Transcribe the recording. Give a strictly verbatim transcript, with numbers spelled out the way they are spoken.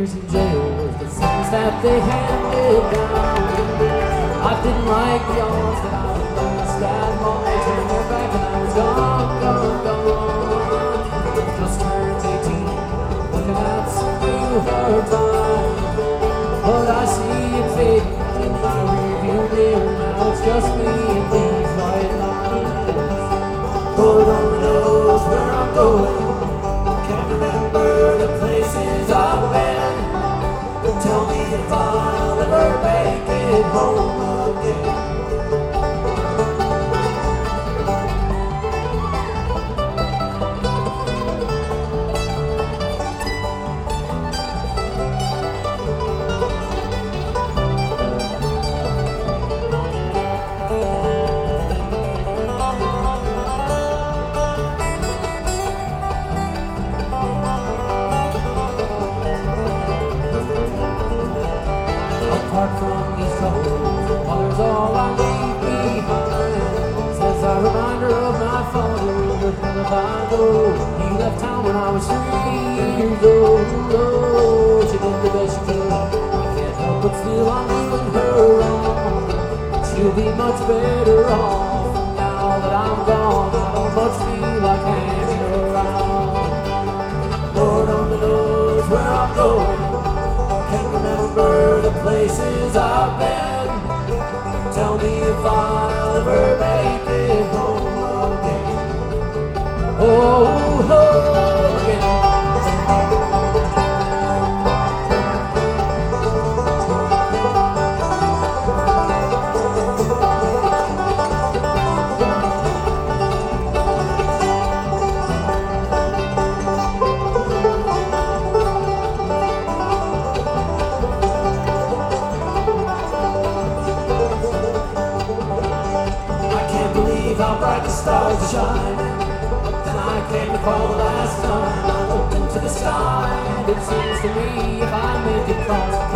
years in jail was the sentence that they handed down. I didn't like the odds that I would last that long. They turned their back and I was gone, gone, gone. Just turned eighteen, looking at some new hard time. But I see it fading in my rearview mirror. Now it's just me and these white lines. Lord only knows where I'm going. Can't remember the places I've been. Tell me if I'll ever make it home again. Apart from these troubles, mother's all I leave behind. Says a reminder of my father, where if I go. He left town when I was three years old. She did the best she could. I can't help but feel I'm doing her wrong. She'll be much better off now that I'm gone. I don't much feel like hanging around. Lord only knows where I'm going. Can't remember the places I've been. Tell me if I'll ever make it home again. Oh, home again. How bright the stars are shining. Then I came to call the last time. I looked into the sky, and it seems to me if I make it cross